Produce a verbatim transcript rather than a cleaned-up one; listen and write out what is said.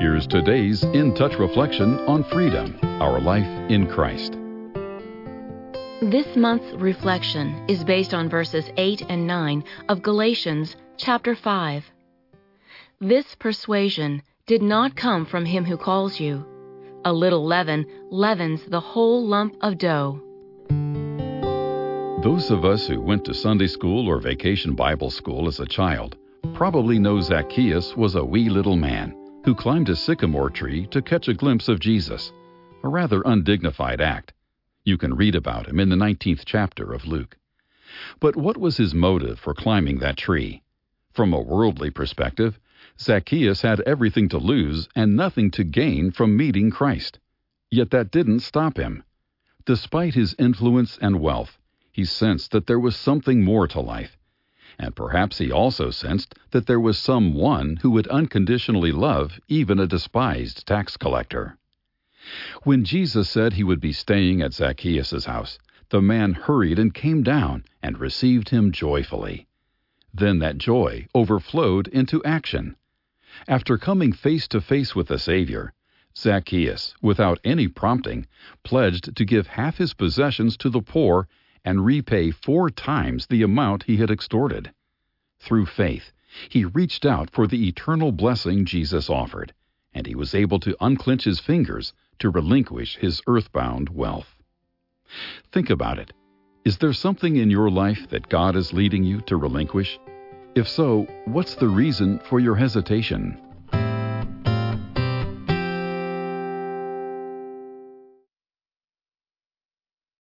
Here's today's In Touch reflection on freedom, our life in Christ. This month's reflection is based on verses eight and nine of Galatians chapter five. This persuasion did not come from him who calls you. A little leaven leavens the whole lump of dough. Those of us who went to Sunday school or vacation Bible school as a child probably know Zacchaeus was a wee little man who climbed a sycamore tree to catch a glimpse of Jesus, a rather undignified act. You can read about him in the nineteenth chapter of Luke. But what was his motive for climbing that tree? From a worldly perspective, Zacchaeus had everything to lose and nothing to gain from meeting Christ. Yet that didn't stop him. Despite his influence and wealth, he sensed that there was something more to life. And perhaps he also sensed that there was someone who would unconditionally love even a despised tax collector. When Jesus said he would be staying at Zacchaeus' house, the man hurried and came down and received him joyfully. Then that joy overflowed into action. After coming face to face with the Savior, Zacchaeus, without any prompting, pledged to give half his possessions to the poor and repay four times the amount he had extorted. Through faith, he reached out for the eternal blessing Jesus offered, and he was able to unclench his fingers to relinquish his earthbound wealth. Think about it. Is there something in your life that God is leading you to relinquish? If so, what's the reason for your hesitation